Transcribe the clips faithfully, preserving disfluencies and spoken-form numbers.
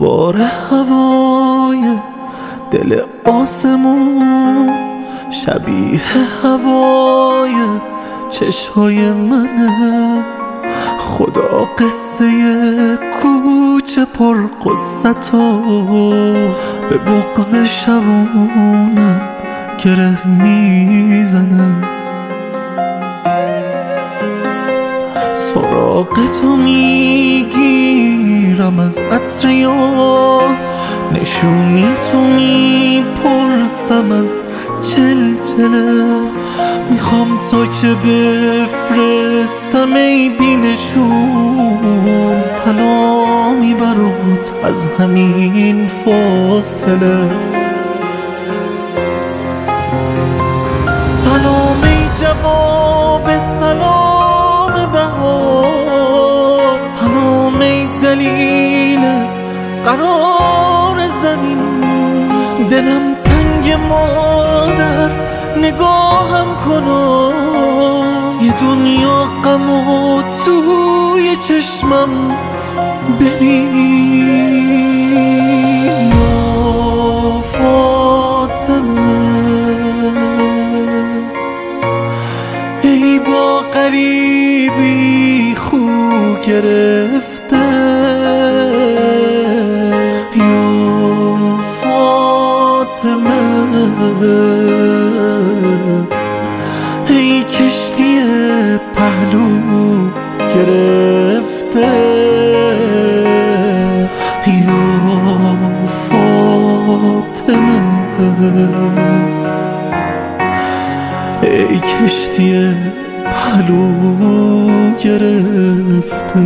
دوباره هوای دل آسمون شبیه هوای چشمای منه. خدا قصه کوچه پر قصتو به بغض شبونم گره میزنه. سراغ تو میگیرم از عطر یاس، نشونی تو میپرسم از چلچله. میخوام تا که بفرستم ای بینشون سلامی برات از همین فاصله. سلام ای جواب سلام بهار، سلام ای دلیل قرار زمین. دلم تنگ مادر نگاهم کنا، یه دنیا غم و توی چشمم ببین. یا فاطمه ای با غریبی خو گرفته، یا فاطمه ای کشتی پهلو گرفته، یا فاطمه ای کشتی پهلو گرفته.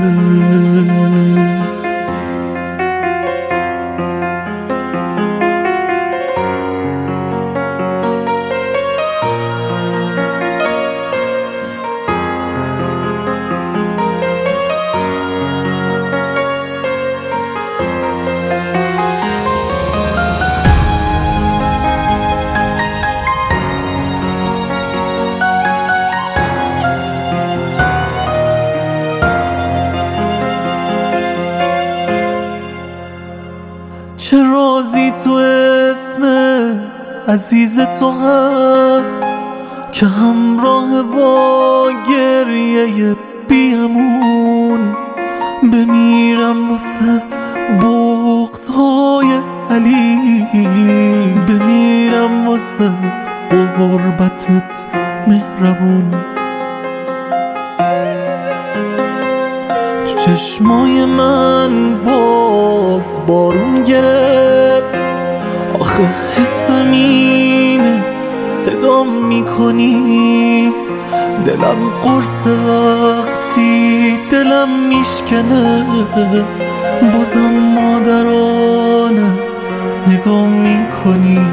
چه رازی تو اسم عزیز تو هست که همراه با گریه بیامون بمیرم واسه بغض‌های علی، بمیرم واسه قربتت مهربون. تو چشمای من باز بارون گرفت، آخه حسم اینه صدام میکنی. دلم قرص وقتی دلم میشکنه، بازم مادرانه نگاه میکنی.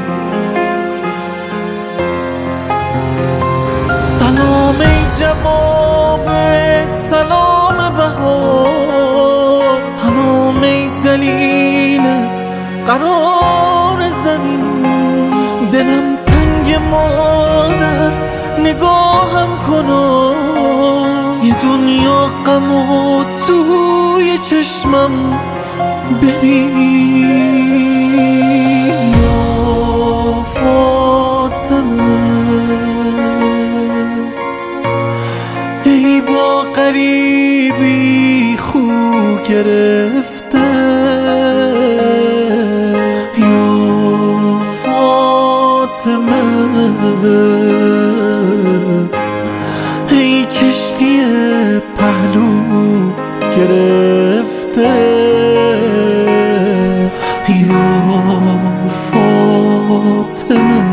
سلام ای جواب سلام بهار، سلام ای دلیل قرار زمین. دلم تنگ مادر نگاهم کنا، یه دنیا غم و توی چشمم ببین. یا فاطمه ای با غریبی خو گرفته، یا فاطمه ای کشتی پهلو گرفته، یا فاطمه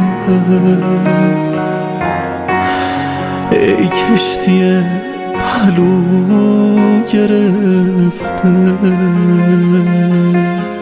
ای کشتی پهلو گرفته.